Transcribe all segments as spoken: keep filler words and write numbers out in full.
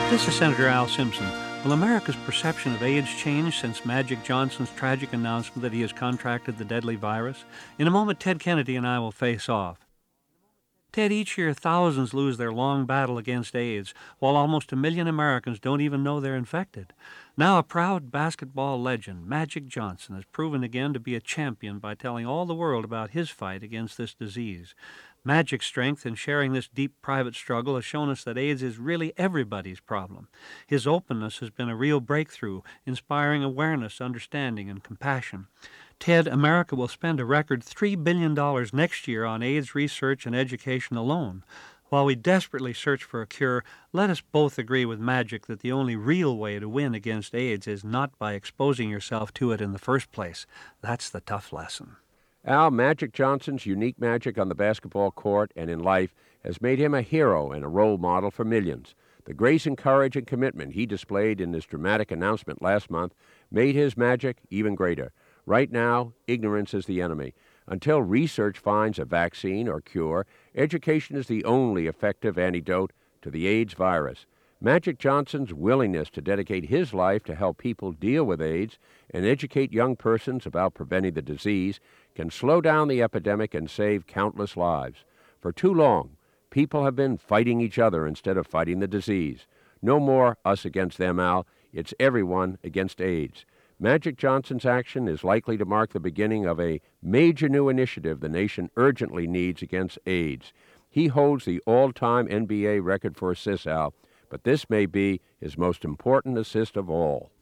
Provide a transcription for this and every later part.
This is Senator Al Simpson. Will America's perception of AIDS change since Magic Johnson's tragic announcement that he has contracted the deadly virus? In a moment, Ted Kennedy and I will face off. Ted, each year thousands lose their long battle against AIDS, while almost a million Americans don't even know they're infected. Now a proud basketball legend, Magic Johnson, has proven again to be a champion by telling all the world about his fight against this disease. Magic's strength in sharing this deep private struggle has shown us that AIDS is really everybody's problem. His openness has been a real breakthrough, inspiring awareness, understanding, and compassion. Ted, America will spend a record three billion dollars next year on AIDS research and education alone. While we desperately search for a cure, let us both agree with Magic that the only real way to win against AIDS is not by exposing yourself to it in the first place. That's the tough lesson. Al, Magic Johnson's unique magic on the basketball court and in life has made him a hero and a role model for millions. The grace and courage and commitment he displayed in his dramatic announcement last month made his magic even greater. Right now, ignorance is the enemy. Until research finds a vaccine or cure, education is the only effective antidote to the AIDS virus. Magic Johnson's willingness to dedicate his life to help people deal with AIDS and educate young persons about preventing the disease can slow down the epidemic and save countless lives. For too long, people have been fighting each other instead of fighting the disease. No more us against them, Al. It's everyone against AIDS. Magic Johnson's action is likely to mark the beginning of a major new initiative the nation urgently needs against AIDS. He holds the all-time N B A record for assists, Al, but this may be his most important assist of all.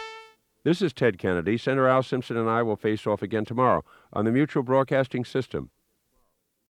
This is Ted Kennedy. Senator Al Simpson and I will face off again tomorrow on the Mutual Broadcasting System.